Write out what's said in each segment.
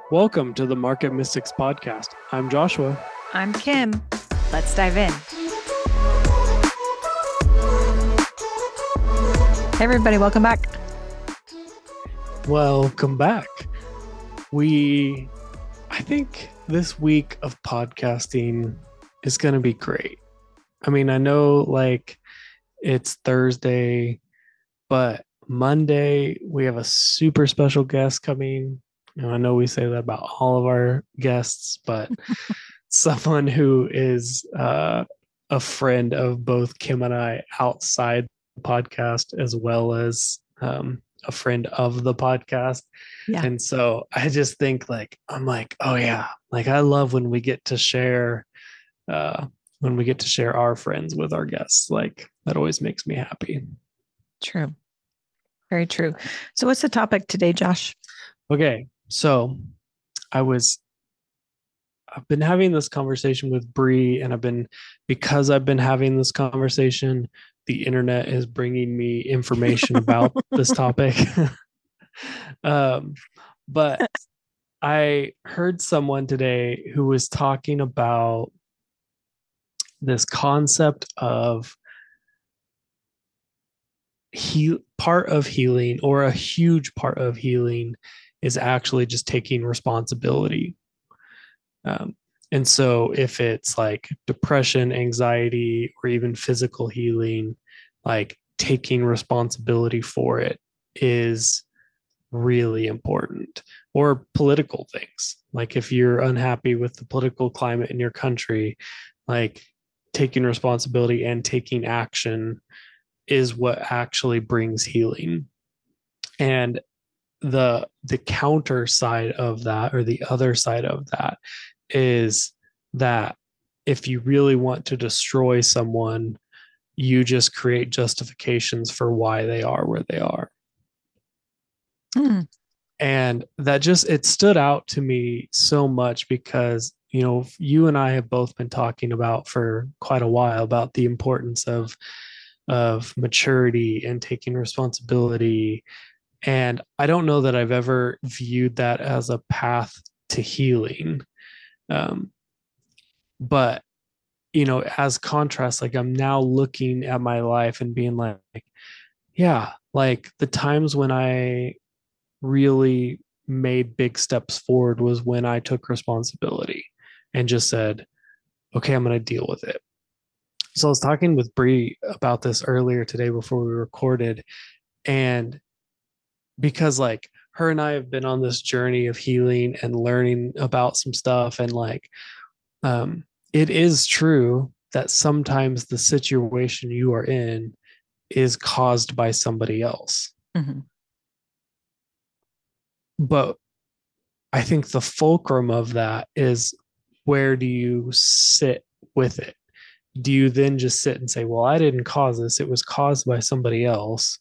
Welcome to the Market Mystics podcast. I'm Joshua. I'm Kim. Let's dive in. Hey, everybody. Welcome back. Welcome back. I think this week of podcasting is going to be great. I mean, I know it's Thursday, but Monday we have a super special guest coming. I know we say that about all of our guests, but someone who is a friend of both Kim and I outside the podcast, as well as a friend of the podcast. Yeah. And so I just think oh yeah, I love when we get to share our friends with our guests. That always makes me happy. True. Very true. So what's the topic today, Josh? Okay. So I've been having this conversation with Bree, and because I've been having this conversation, the internet is bringing me information about this topic. But I heard someone today who was talking about this concept of part of healing, or a huge part of healing, is actually just taking responsibility. And so if it's like depression, anxiety, or even physical healing, taking responsibility for it is really important. Or political things. Like if you're unhappy with the political climate in your country, taking responsibility and taking action is what actually brings healing. And the counter side of that, or the other side of that, is that if you really want to destroy someone, you just create justifications for why they are where they are. And that it stood out to me so much because, you and I have both been talking about for quite a while about the importance of maturity and taking responsibility. And I don't know that I've ever viewed that as a path to healing. But, as contrast, I'm now looking at my life and being yeah, the times when I really made big steps forward was when I took responsibility and just said, okay, I'm going to deal with it. So I was talking with Bree about this earlier today before we recorded. And because her and I have been on this journey of healing and learning about some stuff. And it is true that sometimes the situation you are in is caused by somebody else. Mm-hmm. But I think the fulcrum of that is, where do you sit with it? Do you then just sit and say, well, I didn't cause this, it was caused by somebody else,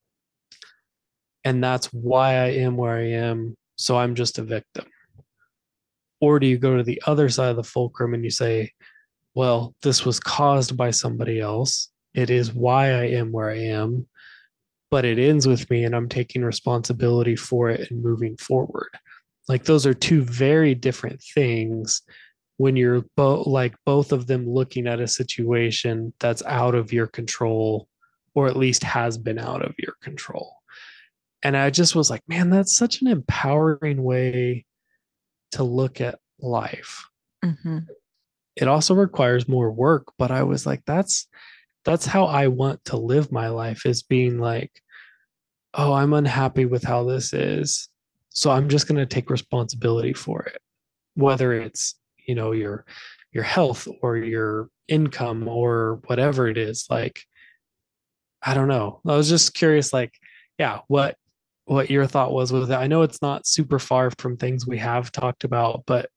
and that's why I am where I am, so I'm just a victim? Or do you go to the other side of the fulcrum and you say, well, this was caused by somebody else, it is why I am where I am, but it ends with me and I'm taking responsibility for it and moving forward? Those are two very different things when you're both of them looking at a situation that's out of your control, or at least has been out of your control. And I just was like, man, that's such an empowering way to look at life. Mm-hmm. It also requires more work, but I was like, that's how I want to live my life, is being oh, I'm unhappy with how this is, so I'm just going to take responsibility for it, whether it's your health or your income or whatever it is. I don't know, I was just curious, yeah, what your thought was with it. I know it's not super far from things we have talked about, but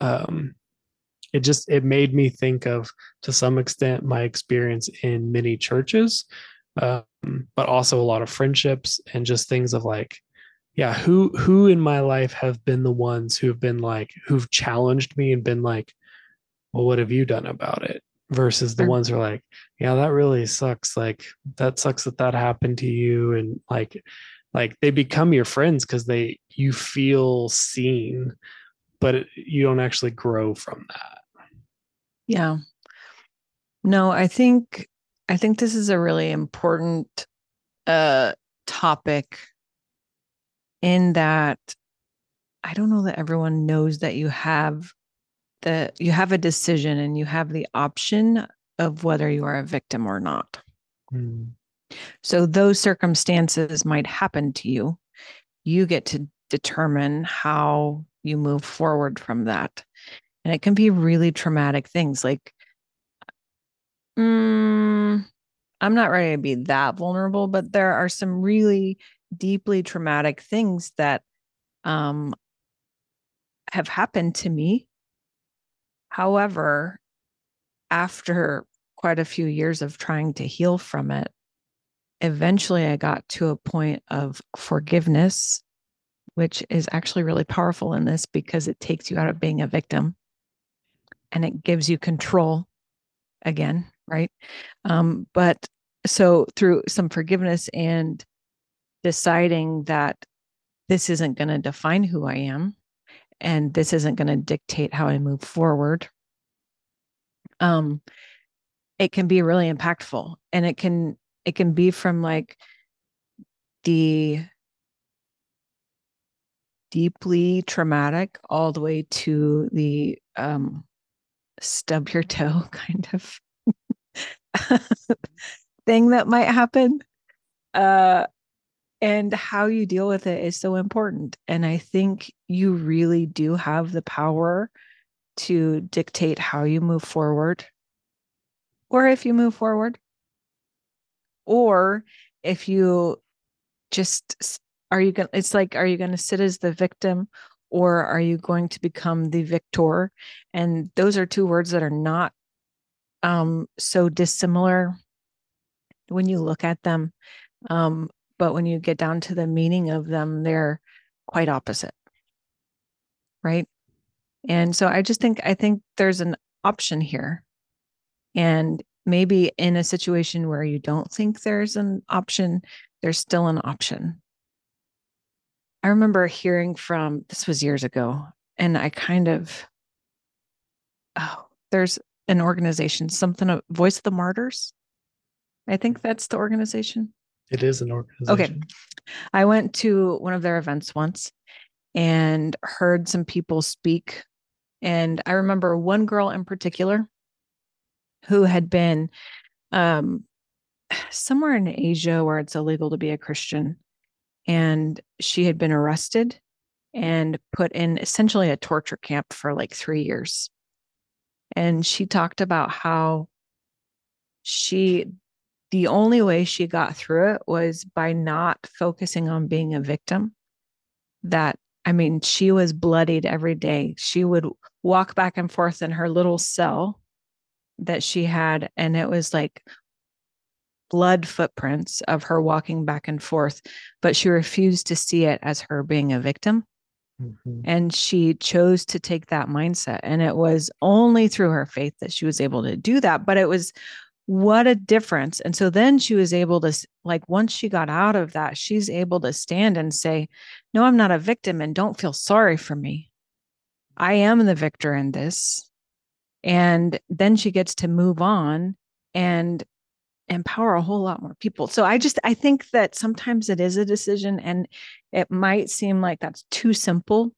it made me think of, to some extent, my experience in many churches, but also a lot of friendships, and just things of yeah, who in my life have been the ones who have been who've challenged me and been well, what have you done about it? Versus the ones who are yeah, that really sucks. That sucks that happened to you. And they become your friends because you feel seen, but you don't actually grow from that. Yeah. No, I think this is a really important uh topic in that I don't know that everyone knows that you have a decision and you have the option of whether you are a victim or not. Mm. So those circumstances might happen to you. You get to determine how you move forward from that. And it can be really traumatic things like, mm, I'm not ready to be that vulnerable, but there are some really deeply traumatic things that um, have happened to me. However, after quite a few years of trying to heal from it, eventually I got to a point of forgiveness, which is actually really powerful in this because it takes you out of being a victim and it gives you control again, right? But so through some forgiveness and deciding that this isn't going to define who I am and this isn't going to dictate how I move forward, um, it can be really impactful, and it can be from like the deeply traumatic all the way to the stub your toe kind of thing that might happen. Uh, and how you deal with it is so important. And I think you really do have the power to dictate how you move forward, or if you move forward, or if you just are you going to, it's like, are you going to sit as the victim or are you going to become the victor? And those are two words that are not so dissimilar when you look at them. Um, but when you get down to the meaning of them, they're quite opposite, right? And so I think there's an option here. And maybe in a situation where you don't think there's an option, there's still an option. I remember hearing from, this was years ago, and I kind of, there's an organization, something, Voice of the Martyrs. I think that's the organization. It is an Okay. organization. I went to one of their events once and heard some people speak. And I remember one girl in particular who had been um, somewhere in Asia where it's illegal to be a Christian. And she had been arrested and put in essentially a torture camp for like 3 years. And she talked about how she, the only way she got through it was by not focusing on being a victim. That, I mean, she was bloodied every day. She would walk back and forth in her little cell that she had, and it was like blood footprints of her walking back and forth, but she refused to see it as her being a victim. Mm-hmm. And she chose to take that mindset. And it was only through her faith that she was able to do that. But it was, what a difference. And so then she was able to, like, once she got out of that, she's able to stand and say, no, I'm not a victim and don't feel sorry for me. I am the victor in this. And then she gets to move on and empower a whole lot more people. So I think that sometimes it is a decision and it might seem like that's too simple,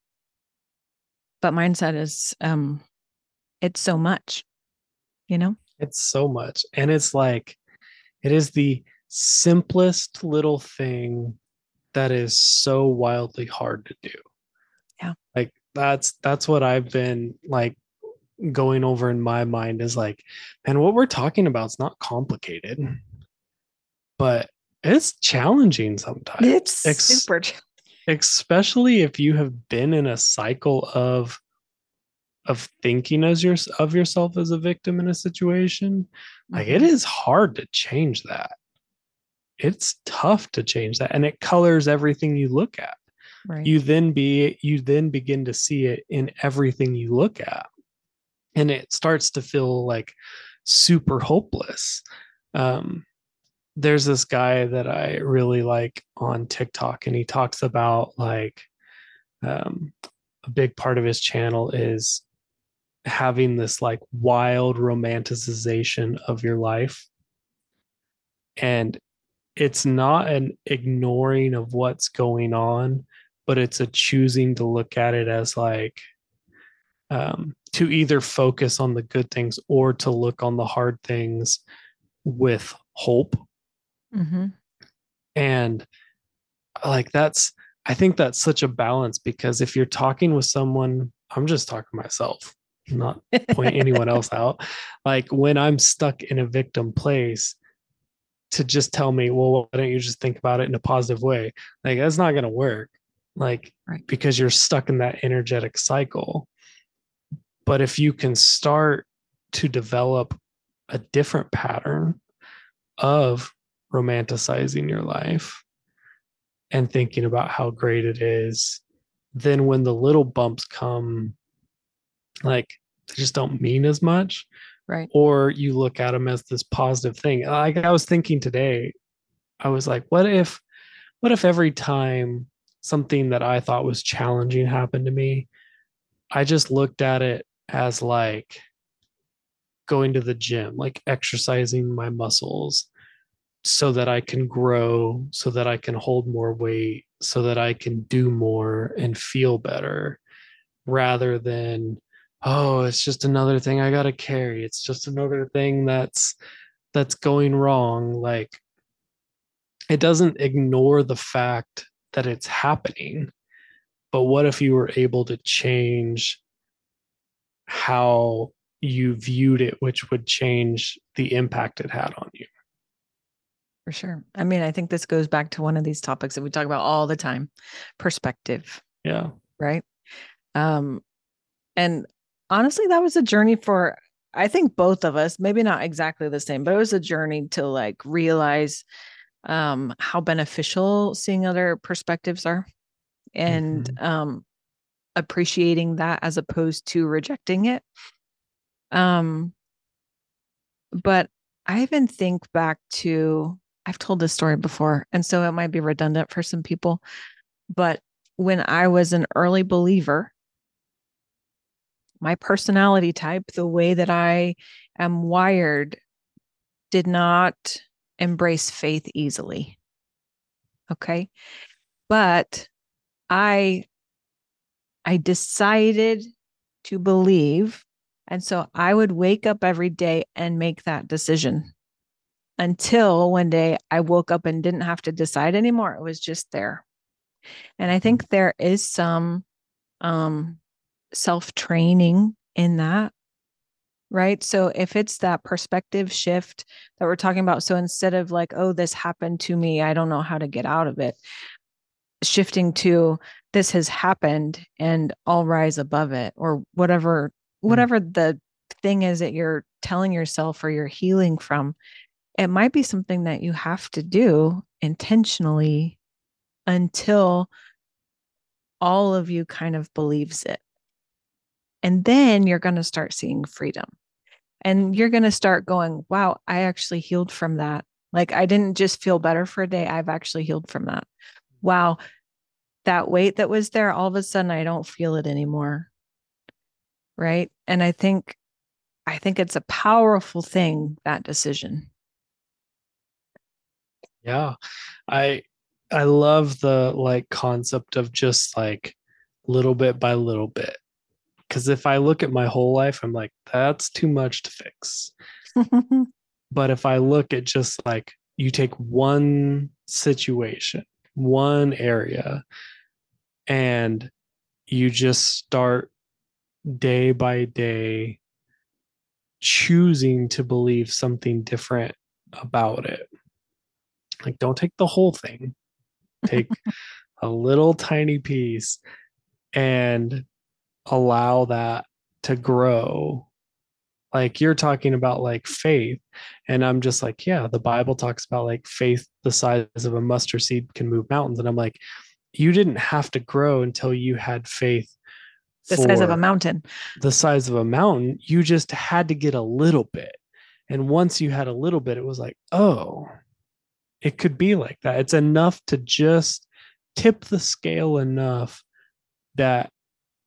but mindset is it's so much, you know? It's so much. And it's like, it is the simplest little thing that is so wildly hard to do. Yeah. Like that's what I've been like going over in my mind is like, man, what we're talking about is not complicated, but it's challenging sometimes. It's super Especially if you have been in a cycle of thinking as of yourself as a victim in a situation. Like it is hard to change that. It's tough to change that, and it colors everything you look at. right. You then begin to see it in everything you look at, and it starts to feel like super hopeless. um, there's this guy that I really like on TikTok, and he talks about like um, a big part of his channel is having this like wild romanticization of your life. And it's not an ignoring of what's going on, but it's a choosing to look at it as like to either focus on the good things or to look on the hard things with hope. Mm-hmm. And like I think that's such a balance, because if you're talking with someone, I'm just talking to myself, not point anyone else out. Like when I'm stuck in a victim place, to just tell me, well, why don't you just think about it in a positive way? Like that's not going to work. Like, Right. because you're stuck in that energetic cycle. But if you can start to develop a different pattern of romanticizing your life and thinking about how great it is, then when the little bumps come, like they just don't mean as much. Right. Or you look at them as this positive thing. Like I was thinking today, I was like, what if every time something that I thought was challenging happened to me, I just looked at it as like going to the gym, like exercising my muscles so that I can grow, so that I can hold more weight, so that I can do more and feel better, rather than, oh, it's just another thing I got to carry. It's just another thing that's going wrong. Like it doesn't ignore the fact that it's happening. But what if you were able to change how you viewed it, which would change the impact it had on you? For sure. I mean, I think this goes back to one of these topics that we talk about all the time, perspective. Yeah. Right. Um, and honestly, that was a journey for, I think, both of us, maybe not exactly the same, but it was a journey to like realize how beneficial seeing other perspectives are, and appreciating that as opposed to rejecting it. But I even think back to, I've told this story before, and so it might be redundant for some people, but when I was an early believer, my personality type, the way that I am wired, did not embrace faith easily. Okay. But I decided to believe. And so I would wake up every day and make that decision, until one day I woke up and didn't have to decide anymore. It was just there. And I think there is some self training in that. Right. So if it's that perspective shift that we're talking about, so instead of like, oh, this happened to me, I don't know how to get out of it, shifting to, this has happened and I'll rise above it, or whatever the thing is that you're telling yourself or you're healing from, it might be something that you have to do intentionally until all of you kind of believes it. And then you're going to start seeing freedom. And you're going to start going, wow, I actually healed from that. Like I didn't just feel better for a day. I've actually healed from that. Wow. That weight that was there, all of a sudden I don't feel it anymore. Right. And I think it's a powerful thing, that decision. Yeah. I I love the like concept of just like little bit by little bit. Because if I look at my whole life, I'm like, that's too much to fix. But if I look at just like you take one situation, one area, and you just start day by day choosing to believe something different about it. Like, don't take the whole thing, take a little tiny piece and allow that to grow. Like, you're talking about like faith. And I'm just like, yeah, the Bible talks about like faith the size of a mustard seed can move mountains. And I'm like, you didn't have to grow until you had faith The size of a for mountain. the size of a mountain. You just had to get a little bit. And once you had a little bit, it was like, oh, it could be like that. It's enough to just tip the scale enough that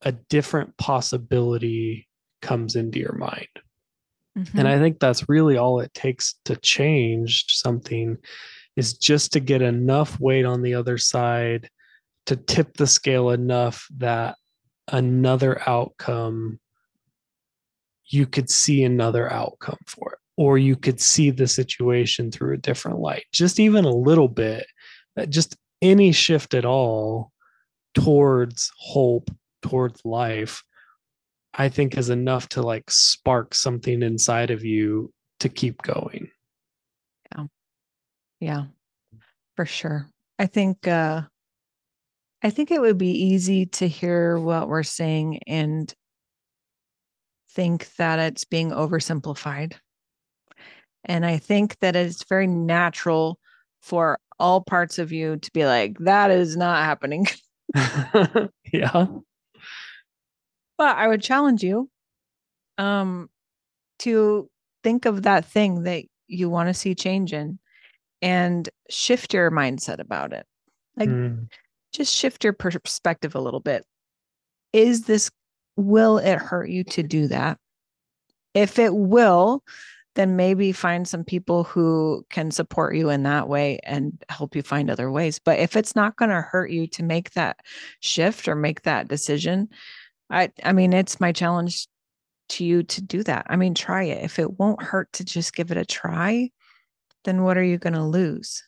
a different possibility comes into your mind. And Mm-hmm. I think that's really all it takes to change something, is just to get enough weight on the other side to tip the scale enough that another outcome, you could see another outcome for it, or you could see the situation through a different light, just even a little bit, just any shift at all towards hope, towards life, I think is enough to like spark something inside of you to keep going. Yeah. Yeah, for sure. I think uh I think it would be easy to hear what we're saying and think that it's being oversimplified. And I think that it's very natural for all parts of you to be like, that is not happening. Yeah. But I would challenge you um, to think of that thing that you want to see change in and shift your mindset about it. Like, Mm, just shift your perspective a little bit. Is this, will it hurt you to do that? If it will, then maybe find some people who can support you in that way and help you find other ways. But if it's not going to hurt you to make that shift or make that decision, I mean, it's my challenge to you to do that. I mean, try it. If it won't hurt to just give it a try, then what are you going to lose?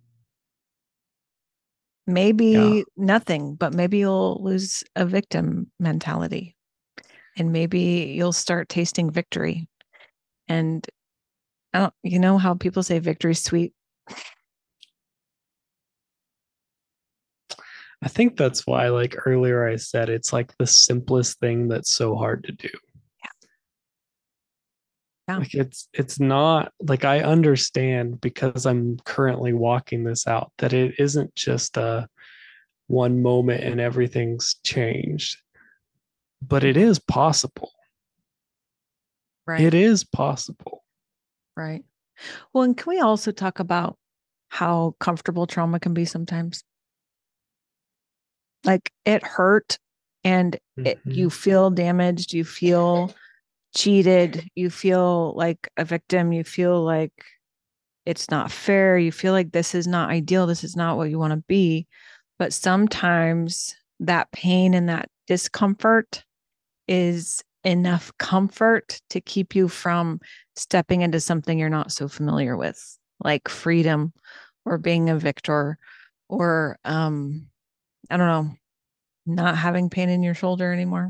yeah. Maybe nothing, but maybe you'll lose a victim mentality and maybe you'll start tasting victory. And I don't, you know how people say victory's sweet? I think that's why, like earlier, I said it's like the simplest thing that's so hard to do. Yeah. Like it's not like, I understand because I'm currently walking this out, that it isn't just a one moment and everything's changed, but it is possible. Right. It is possible. Right. Well, and can we also talk about how comfortable trauma can be sometimes? Like it hurt and you Mhm. feel damaged, you feel cheated, you feel like a victim, you feel like it's not fair, you feel like this is not ideal, this is not what you want to be. But sometimes that pain and that discomfort is enough comfort to keep you from stepping into something you're not so familiar with, like freedom or being a victor or I don't know, not having pain in your shoulder anymore.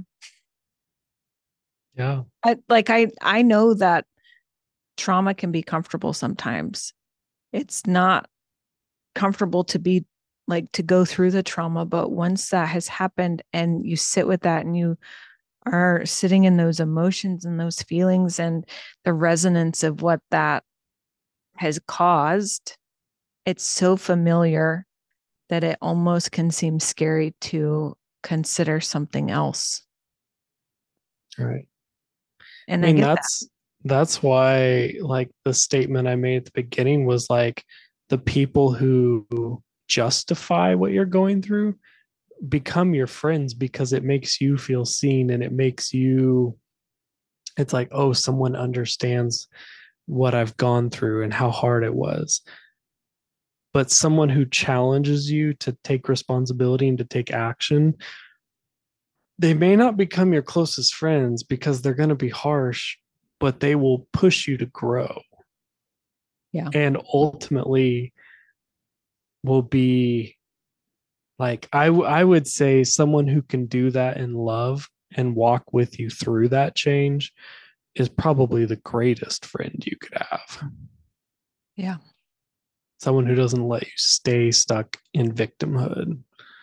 Yeah. I know that trauma can be comfortable sometimes. It's not comfortable to be like to go through the trauma, but once that has happened and you sit with that and you are sitting in those emotions and those feelings and the resonance of what that has caused, it's so familiar that it almost can seem scary to consider something else. Right. And I I mean, get that. that's why, like, the statement I made at the beginning was like, the people who justify what you're going through become your friends because it makes you feel seen, and it makes you, it's like, oh, someone understands what I've gone through and how hard it was. But someone who challenges you to take responsibility and to take action, they may not become your closest friends because they're going to be harsh, but they will push you to grow, Yeah. and ultimately will be like, I would say someone who can do that in love and walk with you through that change is probably the greatest friend you could have. Yeah. Someone who doesn't let you stay stuck in victimhood.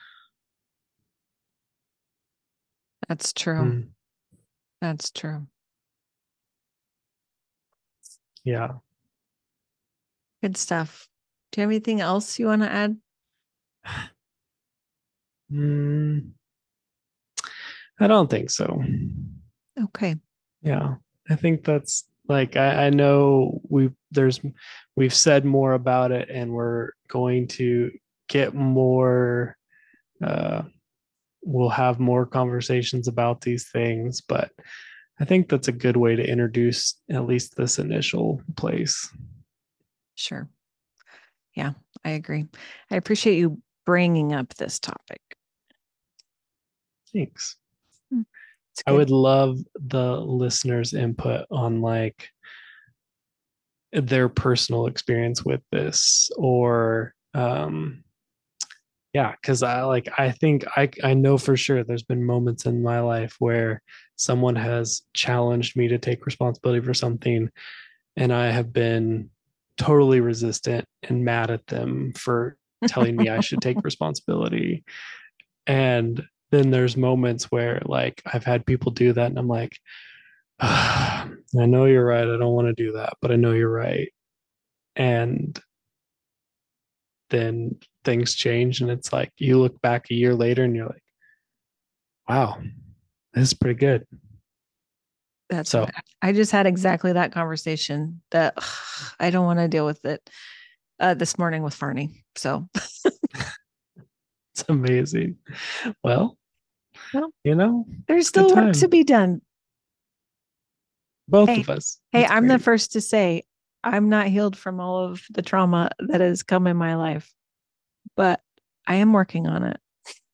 That's true. Mm, That's true. yeah. Good stuff. Do you have anything else you want to add? Mm, I don't think so. Okay. Yeah. I think that's like, I know we've said more about it, and we're going to get more uh we'll have more conversations about these things, but I think that's a good way to introduce at least this initial place. Sure. Yeah, I agree. I appreciate you bringing up this topic. Thanks. I would love the listeners' input on like their personal experience with this, or yeah, because I think I know for sure there's been moments in my life where someone has challenged me to take responsibility for something, and I have been totally resistant and mad at them for telling me I should take responsibility. And then there's moments where like I've had people do that and I'm like, I know you're right. I don't want to do that, but I know you're right. And then things change and it's like you look back a year later and you're like, wow, this is pretty good. That's so I just had exactly that conversation that I don't want to deal with it this morning with Farney. So it's amazing. Well, you know, there's still work to be done. Both of us. Hey, I'm the first to say I'm not healed from all of the trauma that has come in my life, but I am working on it.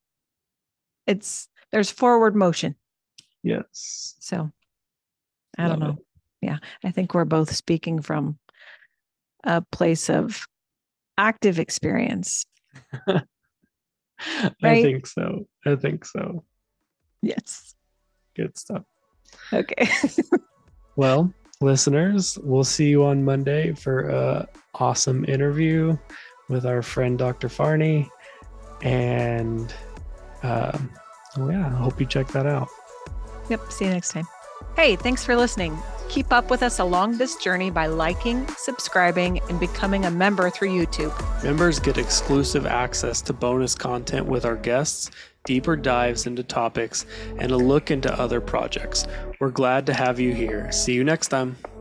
There's forward motion. Yes. So I don't know. Yeah. I think we're both speaking from a place of active experience. Right? I think so. Yes. Good stuff. Okay. Well, listeners, we'll see you on Monday for an awesome interview with our friend Dr. Farney. And yeah, I hope you check that out. Yep. See you next time. Hey, thanks for listening. Keep up with us along this journey by liking, subscribing, and becoming a member through YouTube. Members get exclusive access to bonus content with our guests, deeper dives into topics, and a look into other projects. We're glad to have you here. See you next time.